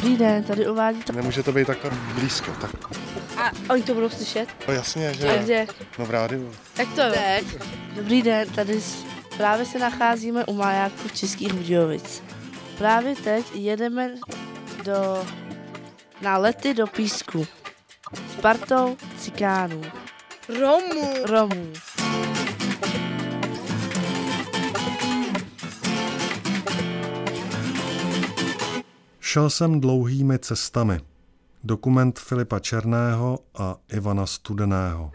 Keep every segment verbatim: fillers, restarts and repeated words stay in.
Dobrý den, tady uvádí to. Nemůže to být takhle blízko. Tak. A oni to budou slyšet? No jasně, že? A kde? No v rádiu. Tak to je. Dobrý den, tady právě se nacházíme u majáku Českých Budějovic. Právě teď jedeme do, na lety do Písku s partou cikánů. Romů. Romů. Šel jsem dlouhými cestami. Dokument Filipa Černého a Ivana Studeného.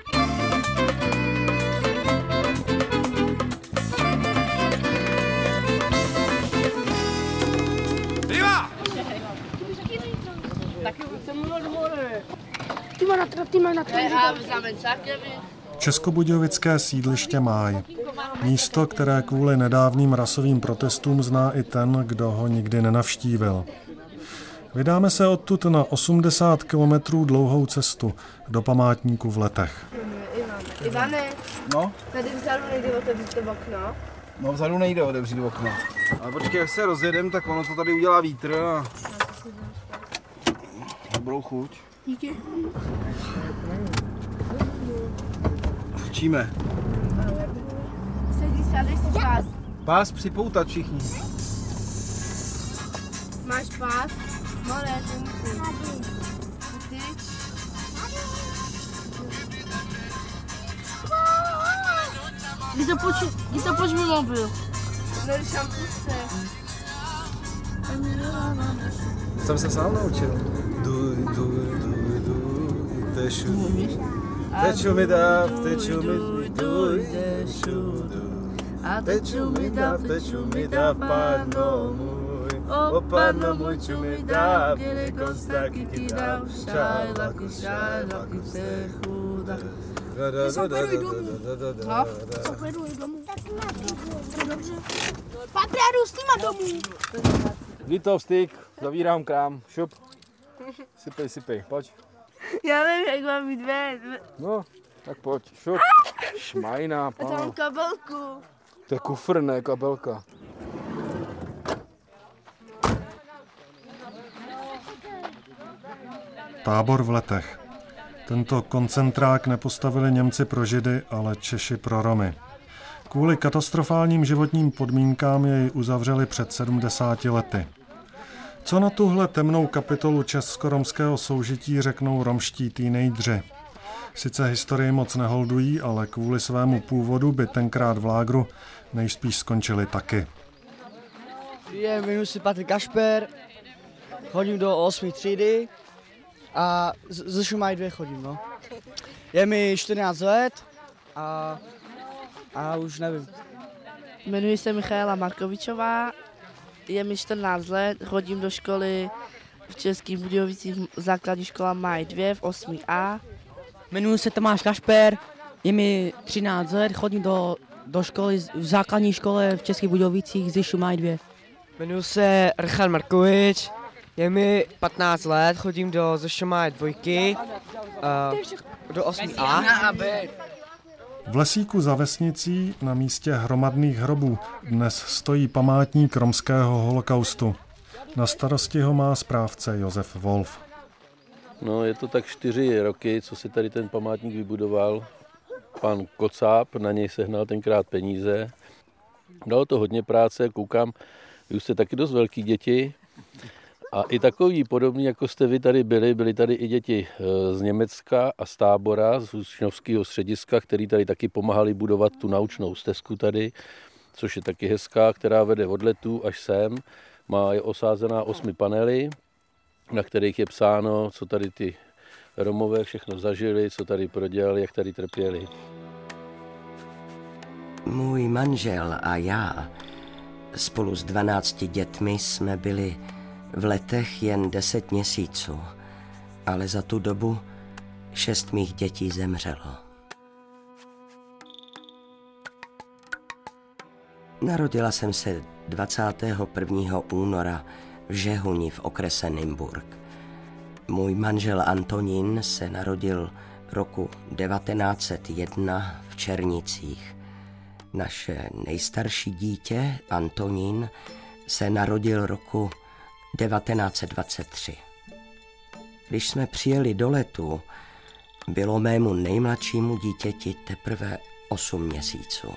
Českobudějovické sídliště Máj. Místo, které kvůli nedávným rasovým protestům zná i ten, kdo ho nikdy nenavštívil. Vydáme se odtud na osmdesát kilometrů dlouhou cestu do památníku v Letech. Ivane, no? tady vzadu nejde otevřít to okno. No vzadu nejde otevřít okno. Ale počkej, jak se rozjedem, tak ono to tady udělá vítr a... Dobrou chuť. Díky. Učíme. Sedí se, dej si pás. Pás připoutat všichni. Máš pás? More, ty. Kdy to poču, kdy to poč mi mobil? Nerišám puste. Jsem se sám naučil. Duj, duj, duj, duj, tešu. Teču mi dáv, teču mi duj, tešu, duj. Teču mi dáv, teču mi dáv, pánno můj. O pánno můj, ču mi dáv, kde kostáky ti dáv, šaj, laku, šaj, laku, se chudá. Zapojedu domů. No? Zapojedu domů. Dobře. Patry, já jdu s nima domů. Vítov, styk, zavírám krám, šup. Sypej, sypej, pojď. Já nevím, jak mám mít ven. No, tak pojď, šup. Šmajná, A tam mám pán. kabelku. To je kufr, ne kabelka. Tábor v Letech. Tento koncentrák nepostavili Němci pro Židy, ale Češi pro Romy. Kvůli katastrofálním životním podmínkám jej uzavřeli před sedmdesáti lety. Co na tuhle temnou kapitolu česko-romského soužití řeknou romští teenageři? Sice historii moc neholdují, ale kvůli svému původu by tenkrát v lágru nejspíš skončili taky. Je, jmenuji se Patrik Kašper, chodím do osmé třídy a ze Šumaj dvě chodím, no. Je mi čtrnáct let a, a už nevím. Jmenuji se Michaela Markovičová, je mi čtrnáct let, chodím do školy v Českých Budějovicích, základní škola Máj dva v osmé A. Jmenuji se Tomáš Kašper, je mi třináct let, chodím do, do školy, v základní škole v Českých Budějovicích ze Šumaj dva. Jmenuji se Richard Markovič, je mi patnáct let, chodím do Zešomaj dvojky, uh, do osmé A. V lesíku za vesnicí na místě hromadných hrobů dnes stojí památník romského holokaustu. Na starosti ho má správce Josef Wolf. No, je to tak čtyři roky, co se tady ten památník vybudoval. Pan Kocáb na něj sehnal tenkrát peníze. Dalo to hodně práce, koukám, vy už jste taky dost velký děti. A i takový podobný, jako jste vy tady byli, byli tady i děti z Německa a z Tábora, z učňovského střediska, který tady taky pomáhali budovat tu naučnou stezku tady, což je taky hezká, která vede od Letů až sem. Má je osázená osmi panely, na kterých je psáno, co tady ty Romové všechno zažili, co tady prodělali, jak tady trpěli. Můj manžel a já spolu s dvanácti dětmi jsme byli v Letech jen deset měsíců, ale za tu dobu šest mých dětí zemřelo. Narodila jsem se dvacátého prvního února v Žehuni v okrese Nymburk. Můj manžel Antonín se narodil roku devatenáct set jedna v Černicích. Naše nejstarší dítě, Antonín, se narodil roku devatenáct set dvacet tři. Když jsme přijeli do Letu, bylo mému nejmladšímu dítěti teprve osm měsíců.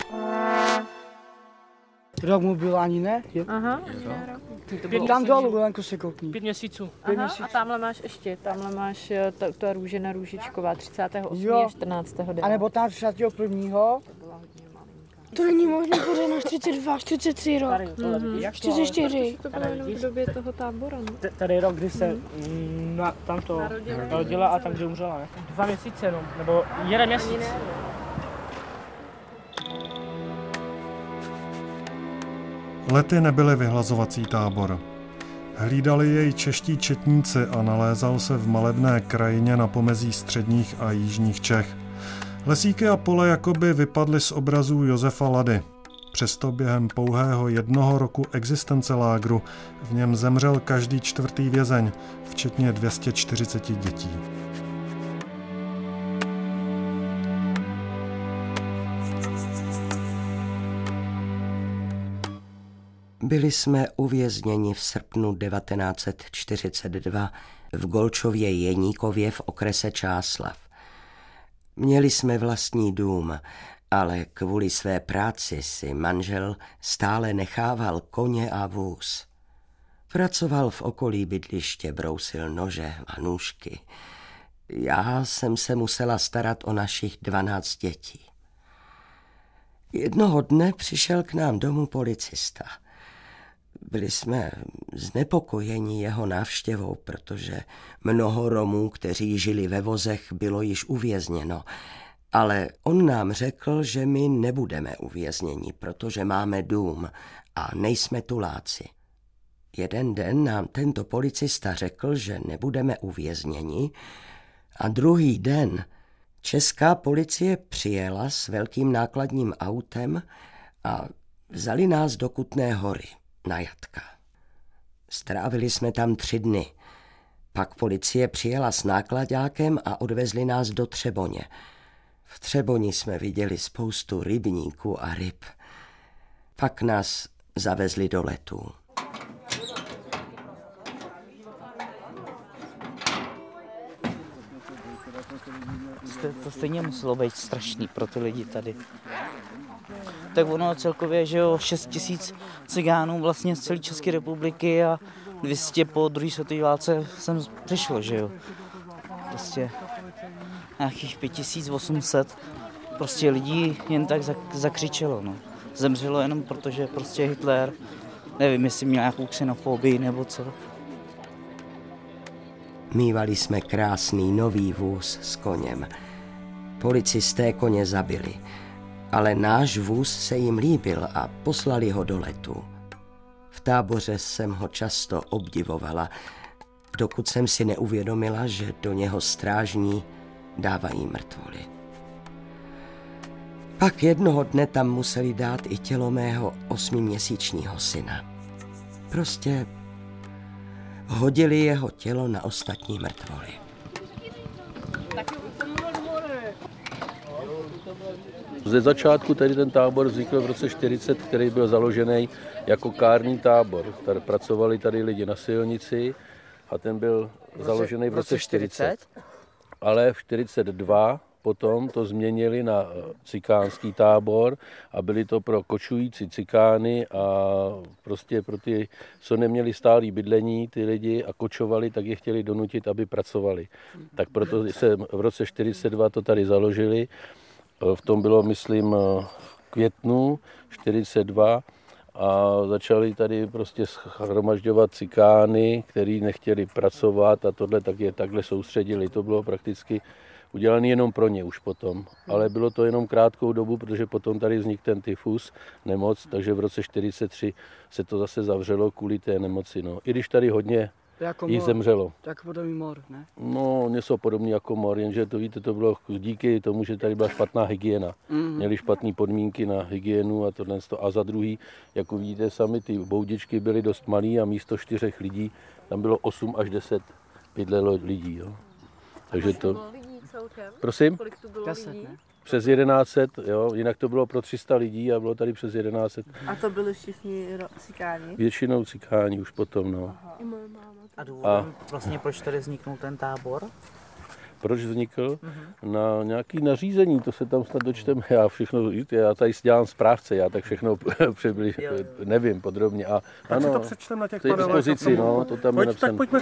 Rok mu byl ani ne? Je... Aha. Pět tam dolů, Lenko se koukni. Pět měsíců. Pět Aha, měsíců. a tamhle máš ještě, tamhle máš ta, ta růžena růžičková třicátého osmého a čtrnáctého devátého A nebo tam třicátého prvního To není možné, pořád na čtyřicet dva, čtyřicet tři rok. Mm-hmm. čtyřicet čtyři. To bylo jenom v době toho tábora. No. Tady je rok, kdy se mm, na, tamto narodila a tam, kde umřela, ne? Dva měsíce jenom, nebo jeden měsíc. Lety nebyly vyhlazovací tábor. Hlídali jej čeští četníci a nalézal se v malebné krajině na pomezí středních a jižních Čech. Lesíky a pole jakoby vypadly z obrazů Josefa Lady. Přesto během pouhého jednoho roku existence lágru v něm zemřel každý čtvrtý vězeň, včetně dvě stě čtyřicet dětí. Byli jsme uvězněni v srpnu devatenáct set čtyřicet dva v Golčově Jeníkově v okrese Čáslav. Měli jsme vlastní dům, ale kvůli své práci si manžel stále nechával koně a vůz. Pracoval v okolí bydliště, brousil nože a nůžky. Já jsem se musela starat o našich dvanáct dětí. Jednoho dne přišel k nám domů policista. Byli jsme znepokojeni jeho návštěvou, protože mnoho Romů, kteří žili ve vozech, bylo již uvězněno. Ale on nám řekl, že my nebudeme uvězněni, protože máme dům a nejsme tuláci. Jeden den nám tento policista řekl, že nebudeme uvězněni, a druhý den česká policie přijela s velkým nákladním autem a vzali nás do Kutné Hory na jatka. Strávili jsme tam tři dny. Pak policie přijela s nákladákem a odvezli nás do Třeboně. V Třeboni jsme viděli spoustu rybníků a ryb. Pak nás zavezli do Letů. To stejně muselo být strašný pro ty lidi tady. Tak ono celkově, že jo, šest tisíc cigánů vlastně z celé České republiky a dvě stě po druhé světové válce sem přišlo, že jo. Prostě nějakých pět tisíc osm set prostě lidí jen tak zakřičelo, no. Zemřelo jenom proto, že prostě Hitler, nevím, jestli měl nějakou xenofobii nebo co. Mívali jsme krásný nový vůz s koněm. Policisté koně zabili, ale náš vůz se jim líbil a poslali ho do Letu. V táboře jsem ho často obdivovala, dokud jsem si neuvědomila, že do něho strážní dávají mrtvoly. Pak jednoho dne tam museli dát i tělo mého osmiměsíčního syna. Prostě hodili jeho tělo na ostatní mrtvoly. Ze začátku tady ten tábor vznikl v roce čtyřicet, který byl založený jako kárný tábor. Tady pracovali tady lidi na silnici a ten byl založený v roce čtyřicet. Ale v čtyřicet dva potom to změnili na cikánský tábor a byli to pro kočující cikány a prostě pro ty, co neměli stálý bydlení, ty lidi a kočovali, tak je chtěli donutit, aby pracovali. Tak proto se v roce čtyřicet dva to tady založili. V tom bylo, myslím, v květnu čtyřicet dva a začali tady prostě shromažďovat cikány, který nechtěli pracovat a tohle tak je takhle soustředili. To bylo prakticky udělané jenom pro ně už potom, ale bylo to jenom krátkou dobu, protože potom tady vznikl ten tyfus, nemoc, takže v roce čtyřicet tři se to zase zavřelo kvůli té nemoci. No. I když tady hodně jako jí zemřelo. Tak podobný mor, ne? No, něco podobný jako mor, jenže to víte, to bylo díky tomu, že tady byla špatná hygiena. Mm-hmm. Měli špatné podmínky na hygienu a tohle. A za druhý, jako vidíte sami, ty boudičky byly dost malý a místo čtyřech lidí tam bylo osm až deset bydlelo lidí. Jo. Takže to... Celkem? Prosím? Kolik tu bylo Deset, lidí? ne? přes jedenáct set, jo, jinak to bylo pro tři sta lidí a bylo tady přes jedenáct set. A to byli všichni ro- cikáni? Většinou cikáni už potom, no. A důvodem vlastně, proč tady vzniknul ten tábor? Proč vznikl? Mm-hmm. Na nějaký nařízení, to se tam snad dočteme, já všechno, já tady dělám správce, já tak všechno přibliž, nevím podrobně. A tak ano, si to přečtem na těch panelech. Expozici, no, to tam Pojď, je napsané. tak pojďme.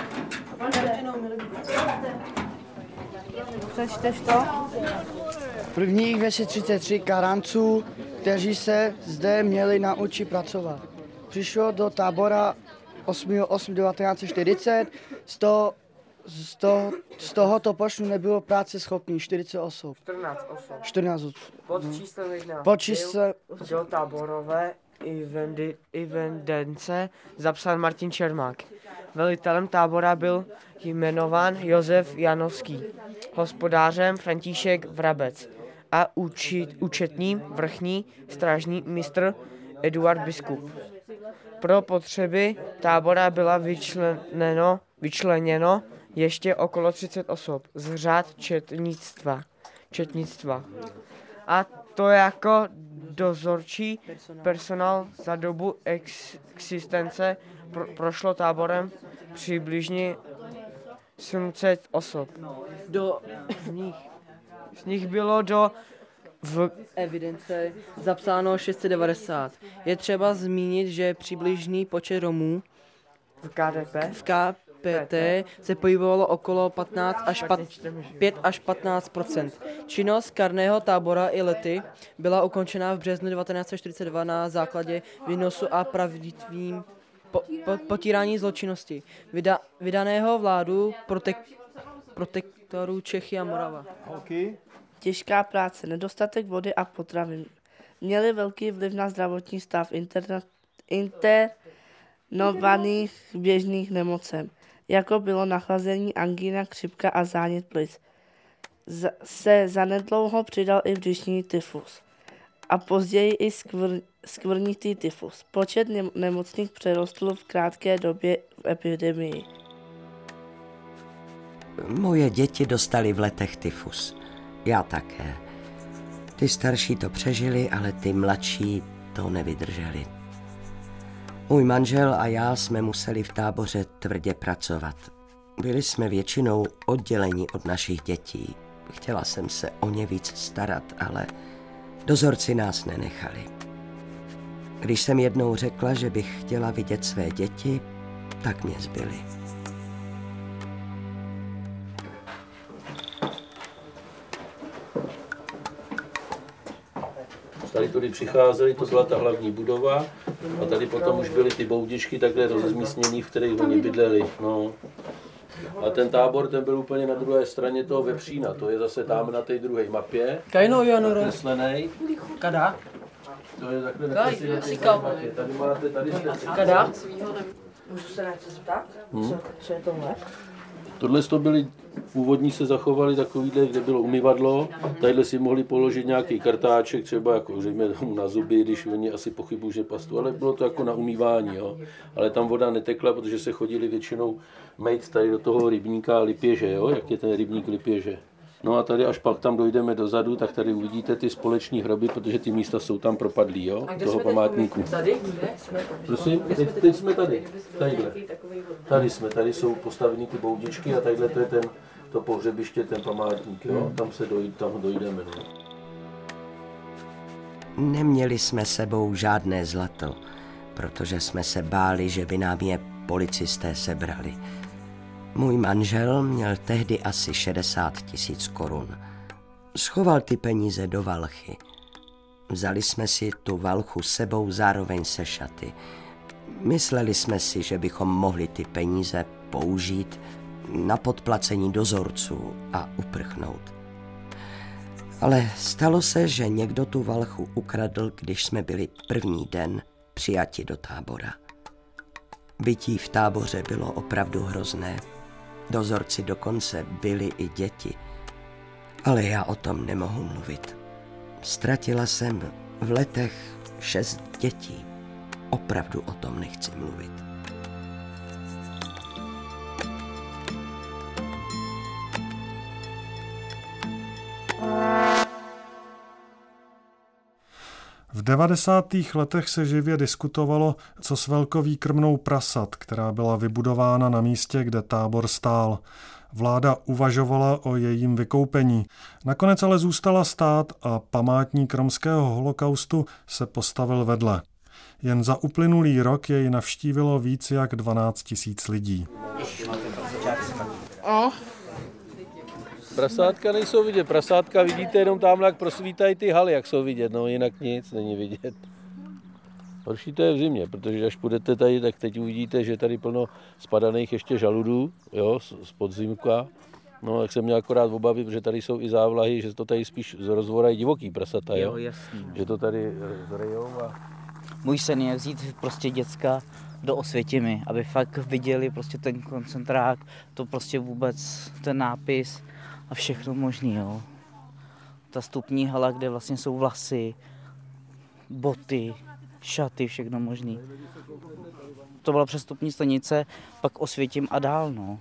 Přečteš to? Prvních dvě stě třicet tři karanců, kteří se zde měli naučit pracovat. Přišlo do tábora osmého osmého devatenáct set čtyřicet, z, toho, z, toho, z tohoto počtu nebylo práce schopných čtyřicet osob. čtrnáct osob. čtrnáct osob. Pod číslem jedna. Pod číslem... Do táborové evidence zapsal Martin Čermák. Velitelem tábora byl jmenován Josef Janovský, hospodářem František Vrabec a učit, účetním vrchní strážní mistr Eduard Biskup. Pro potřeby tábora byla vyčleněno, vyčleněno ještě okolo třicet osob z řád četnictva. četnictva. A to jako dozorčí personál za dobu ex- existence pro, prošlo táborem přibližně sedm set osob. Do z nich, z nich bylo do v evidence zapsáno šest set devadesát. Je třeba zmínit, že přibližný počet Romů v K D P, v K P T se pohybovalo okolo patnáct až pět až patnáct procent. Činnost karného tábora i lety byla ukončena v březnu devatenáct set čtyřicet dva na základě výnosu a pravditvým po, po, potírání zločinnosti Vyda, vydaného vládu protek, protektorů Čechy a Morava. Okay. Těžká práce, nedostatek vody a potravin měly velký vliv na zdravotní stav interna, internovaných běžných nemocem, jako bylo nachlazení, angína, chřipka a zánět plic. Z, se zanedlouho přidal i břišní tyfus a později i skvr, skvrnitý tyfus. Počet ne, nemocných přerostl v krátké době v epidemii. Moje děti dostali v letech tyfus. Já také. Ty starší to přežili, ale ty mladší to nevydrželi. Můj manžel a já jsme museli v táboře tvrdě pracovat. Byli jsme většinou odděleni od našich dětí. Chtěla jsem se o ně víc starat, ale dozorci nás nenechali. Když jsem jednou řekla, že bych chtěla vidět své děti, tak mě zbyli. Tady tudy přicházeli, to byla ta hlavní budova a tady potom už byly ty boudičky takhle rozmístěný, v kterých oni bydleli. No. A ten tábor, ten byl úplně na druhé straně toho Vepřína, to je zase tam na té druhé mapě. Kajno, Janoro. Nakreslenej. Kada? To je takhle nakreslený na té mapě. Tady máte, tady jste... Kada? Můžu se na něco zeptat? Hmm. Co, co je tohle? Tohle to byly, původní se zachovali takovýhle, kde bylo umyvadlo, tadyhle si mohli položit nějaký kartáček, třeba jako řekněme tomu na zuby, když oni asi pochybují, že pastu, ale bylo to jako na umývání, jo. Ale tam voda netekla, protože se chodili většinou mejt tady do toho rybníka Lipěže, jo, jak je ten rybník Lipěže. No a tady až pak tam dojdeme dozadu, tak tady uvidíte ty společní hroby, protože ty místa jsou tam propadlý, jo, toho památníku. Tady? Jsme Prosím, teď, teď jsme tady, tadyhle. Tady jsme, tady jsou postaveny ty boudičky a tadyhle to je ten, to pohřebiště, ten památník, jo, tam se doj, tam dojdeme, no. Neměli jsme sebou žádné zlato, protože jsme se báli, že by nám je policisté sebrali. Můj manžel měl tehdy asi šedesát tisíc korun. Schoval ty peníze do valchy. Vzali jsme si tu valchu sebou zároveň se šaty. Mysleli jsme si, že bychom mohli ty peníze použít na podplacení dozorců a uprchnout. Ale stalo se, že někdo tu valchu ukradl, když jsme byli první den přijati do tábora. Bytí v táboře bylo opravdu hrozné. Dozorci dokonce byli i děti. Ale já o tom nemohu mluvit. Ztratila jsem v letech šest dětí. Opravdu o tom nechci mluvit. V devadesátých letech se živě diskutovalo, co s velkovýkrmnou prasat, která byla vybudována na místě, kde tábor stál. Vláda uvažovala o jejím vykoupení. Nakonec ale zůstala stát a památník romského holokaustu se postavil vedle. Jen za uplynulý rok jej navštívilo víc jak dvanáct tisíc lidí. O. Prasátka nejsou vidět. Prasátka vidíte jenom tam, jak prosvítají ty haly, jak jsou vidět. No jinak nic není vidět. Horší to je v zimě, protože až půjdete tady, tak teď uvidíte, že tady plno spadaných ještě žaludů, jo, z podzimka. No, jak jsem měl akorát obavy, protože tady jsou i závlahy, že to tady spíš rozvorají divoký prasata, jo. Jo, jasný. Že to tady zrejou a... Můj sen je vzít prostě děcka do Osvětimi, aby fakt viděli prostě ten koncentrák, to prostě vůbec ten nápis a všechno možný, jo. Ta vstupní hala, kde vlastně jsou vlasy, boty, šaty, všechno možný. To byla přestupní stanice, pak Osvětim a dál, no.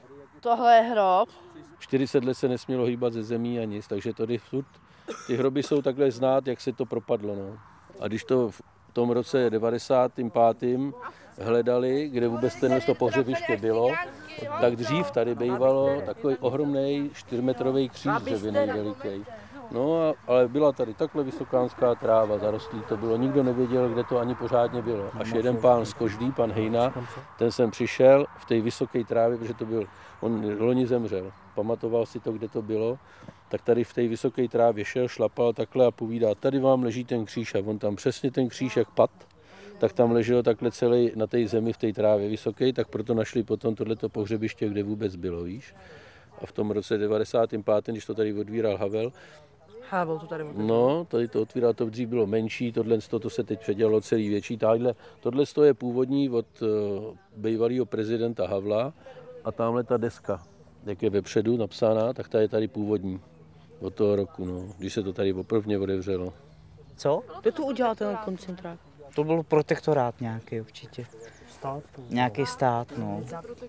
Tohle je hrob. čtyřicet let se nesmělo hýbat ze zemí a nic, takže tady furt ty hroby jsou takhle znát, jak se to propadlo, no. A když to v tom roce devadesátém pátém hledali, kde vůbec tenhle to pohřebiště bylo, tak dřív tady bývalo takový ohromný čtyřmetrový kříž dřevěný veliký. No, a, ale byla tady takhle vysokánská tráva, zarostlý to bylo, nikdo nevěděl, kde to ani pořádně bylo. Až jeden pán z Koždý, pan Hejna, ten sem přišel v té vysoké trávě, protože to byl, on loni zemřel, pamatoval si to, kde to bylo, tak tady v té vysoké trávě šel, šlapal takhle a povídá, tady vám leží ten kříž a on tam přesně ten kříž jak pad, tak tam leželo takhle celý na té zemi v té trávě vysoké, tak proto našli potom tohleto pohřebiště, kde vůbec bylo, víš. A v tom roce devadesátém pátém, když to tady odvíral Havel, Havel to tady no, tady to otvíral, to dřív bylo menší, tohle to se teď předělalo celý větší. Tahle, tohle je původní od uh, bývalého prezidenta Havla a tamhle ta deska, jak je vepředu napsaná, tak ta je tady původní od toho roku, no, když se to tady poprvně otevřelo. Co? Kdo tu udělal ten koncentrát? To byl protektorát nějaký určitě. Stát? Nějaký stát, no.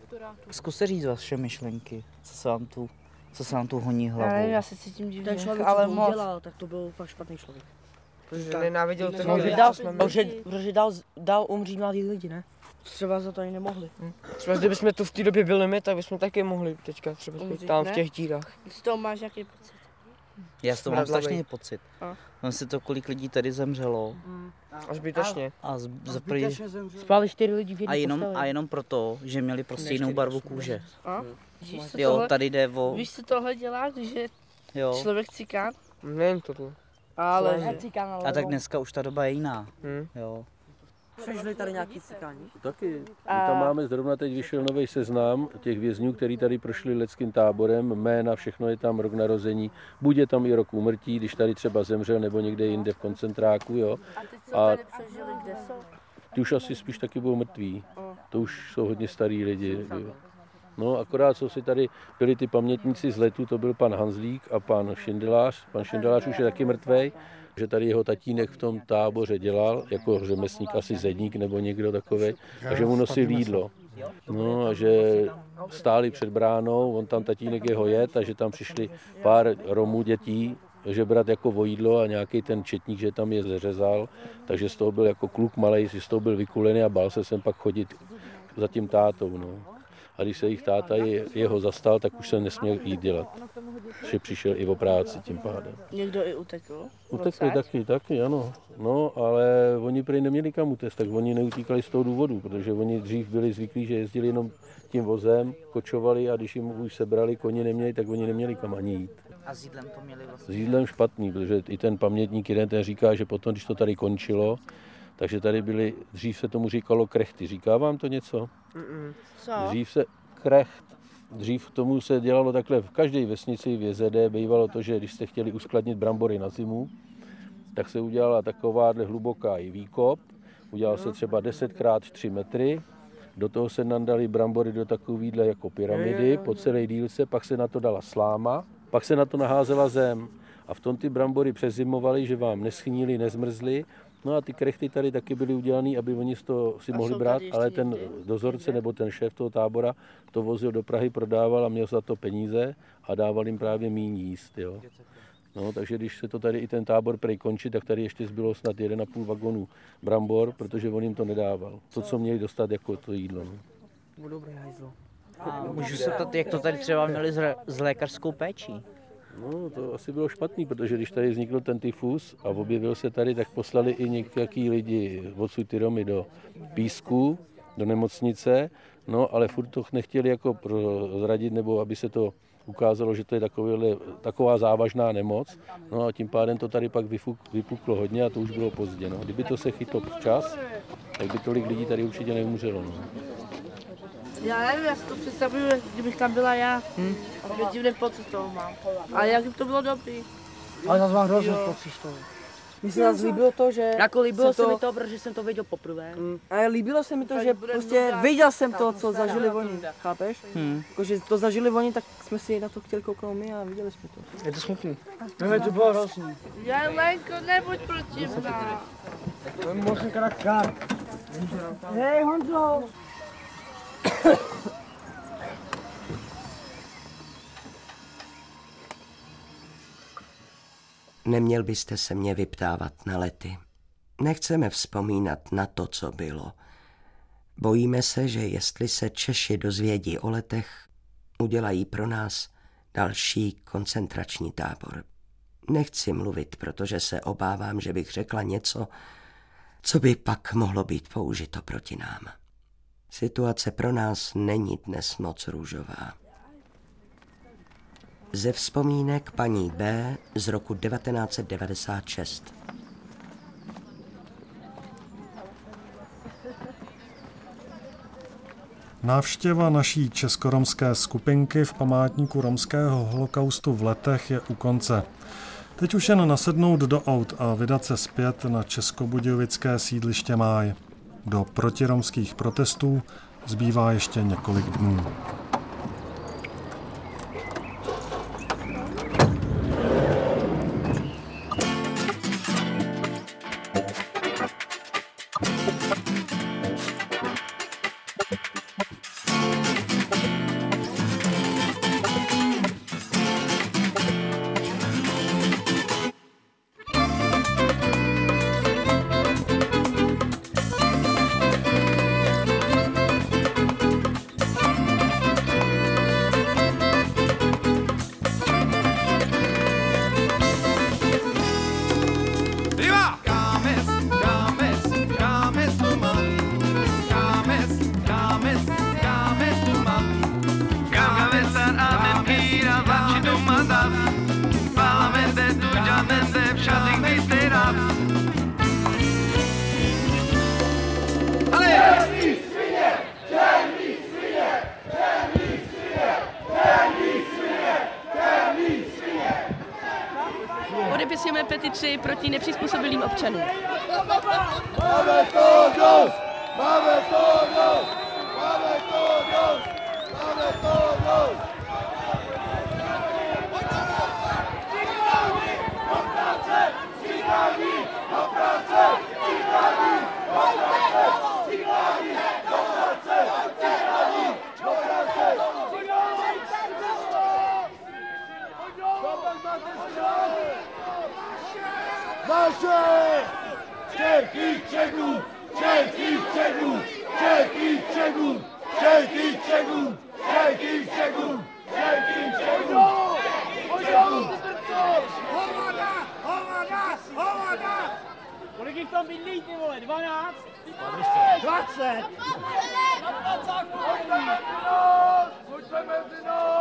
Zkuste říct vaše myšlenky, co se vám tu, co se vám tu honí hlavu. Já nevím, já se cítím divně, Ten člověk, ale co to moc. udělal, tak to byl fakt špatný člověk. Protože nenáviděl ten Protože lidi, dal, co jsme protože, měli. protože dal, dal umřít mladý lidi, ne? Třeba za to ani nemohli. Hm. Třeba kdybychom tu v té době byli my, tak bychom taky mohli teďka třeba být tam v těch dírách. Z toho máš jaký pocit? Já z toho mám Smradlavej. strašný pocit. A? Mám si to, kolik lidí tady zemřelo. A zbytečně. A z, za prý... Spali čtyři lidi v jedné a jenom, posteli. a jenom proto, že měli prostě jinou barvu kůže. A? Víš, co Jo, tohle, tady jde o... víš, co tohle dělá, když je Jo. člověk cikán? Nevím tohle. Ale A tak dneska už ta doba je jiná. Hmm. Jo. Přežili tady nějaký cikání? Taky. My tam máme, zrovna teď vyšel nový seznam těch vězňů, kteří tady prošli leckým táborem, jména, všechno je tam, rok narození, buď je tam i rok úmrtí, když tady třeba zemřel, nebo někde jinde v koncentráku, jo. A teď co tady přežili, kde jsou? Ty už asi spíš taky budou mrtví, to už jsou hodně starý lidi, jo. No, akorát co si tady byli ty pamětníci z letu, to byl pan Hanzlík a pan Šindelář. Pan Šindelář už je taky mrtvej, že tady jeho tatínek v tom táboře dělal, jako řemeslník, asi zedník nebo někdo takový, a že mu nosil jídlo. No a že stáli před bránou, on tam tatínek jeho jet a že tam přišli pár Romů dětí, že brat jako o jídlo a nějaký ten četník, že tam je zeřezal, takže z toho byl jako kluk malej, že z toho byl vykulený a bál se sem pak chodit za tím tátou, no. A když se jich táta je, jeho zastal, tak už se nesměl jít dělat. Že přišel i o práci tím pádem. Někdo i utekl? Utekli taky, taky, ano. No, ale oni prý neměli kam utéct, tak oni neutíkali z toho důvodu, protože oni dřív byli zvyklí, že jezdili jenom tím vozem, kočovali a když jim už sebrali, koně neměli, tak oni neměli kam ani jít. A s jídlem to měli vlastně? S jídlem špatný, protože i ten pamětník jeden ten říká, že potom, když to tady končilo, takže tady byly, dřív se tomu říkalo krechty. Říká vám to něco? Mm-mm. Co? Dřív se krecht, dřív k tomu se dělalo takhle v každé vesnici v J Z D, bývalo to, že když jste chtěli uskladnit brambory na zimu, tak se udělala takováhle hluboká i výkop, udělal se třeba deset krát tři metry, do toho se nandali brambory do takovýhle jako pyramidy po celé dílce, pak se na to dala sláma, pak se na to naházela zem a v tom ty brambory přezimovaly, že vám neschnili, nezmrzly. No a ty krechty tady taky byly udělané, aby oni z toho si A mohli jsou brát, tady ještě ale ten někde? dozorce nebo ten šéf toho tábora to vozil do Prahy, prodával a měl za to peníze a dával jim právě míň jíst. Jo. No, takže když se to tady i ten tábor prej končí, tak tady ještě zbylo snad jeden a půl vagonu brambor, protože on jim to nedával. To, co měli dostat jako to jídlo. No. Dobré hajzlo. A můžu se ptát, jak to tady třeba měli s, s lékařskou péčí? No, to asi bylo špatný, protože když tady vznikl ten tyfus a objevil se tady, tak poslali i některý lidi odsud ty Romy do Písku, do nemocnice, no, ale furt to nechtěli jako prozradit, nebo aby se to ukázalo, že to je takový, taková závažná nemoc, no a tím pádem to tady pak vyfuk, vypuklo hodně a to už bylo pozdě, no. Kdyby to se chytlo včas, tak by tolik lidí tady určitě neumřelo, no. Já nevím, já si to představuju, kdybych tam byla já. Hmm. A divný pocit toho mám. A jak by to bylo dobrý. Ale zase mám hrozný pocit toho. Mně se zase líbilo to, že... Jako líbilo se to... mi to, protože jsem to viděl poprvé. Mm. A líbilo se mi to, že prostě viděl jsem to, co zažili oni, chápeš? Hmm. Jako, že to zažili oni, tak jsme si na to chtěli kouknout my a viděli jsme to. Je to smutný. No, to bylo hrozný. Já, Lenko, nebuď protivná. To je možná krakár. Hej, Honzo! Neměl byste se mě vyptávat na lety. Nechceme vzpomínat na to, co bylo. Bojíme se, že jestli se Češi dozvědí o letech, udělají pro nás další koncentrační tábor. Nechci mluvit, protože se obávám, že bych řekla něco, co by pak mohlo být použito proti nám. Situace pro nás není dnes moc růžová. Ze vzpomínek paní B. z roku devatenáct set devadesát šest. Návštěva naší českoromské skupinky v památníku romského holokaustu v Letech je u konce. Teď už jen nasednout do aut a vydat se zpět na českobudějovické sídliště Máj. Do protiromských protestů zbývá ještě několik dnů. Odepisujeme petici proti nepřizpůsobilým občanům. Máme to dost! Máme to dost! Máme to dost! Máme to dost! Do práce! Cigani! Do práce! Cigani! Do práce! Cigani! Do práce! Cigani! Do práce! Naše! Čeky Čeků! Čeky Čeků! Čeky Čeků! Čeky Čeků! Čeky Čeků! Čeky Čeků! Hovada! Hovada! Hovada! Kolik jich tam bydlí, ty vole? dvanáct? dvacet! Pojďme mezi nás! Pojďme mezi nás!